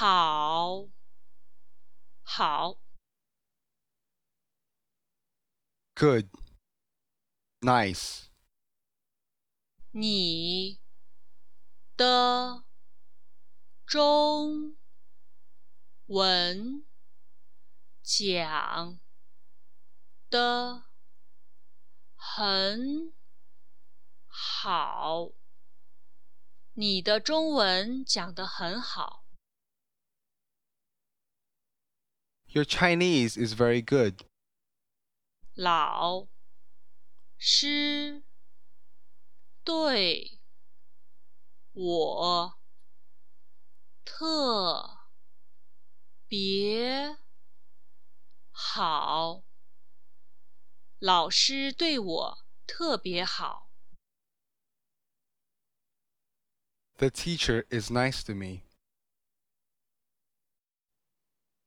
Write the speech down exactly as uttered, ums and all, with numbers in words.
好，好， good, nice, 你的中文讲的很好，你的中文讲得很好。 your Chinese is very good. 老师对我特别好，老师对我特别好。 The teacher is nice to me.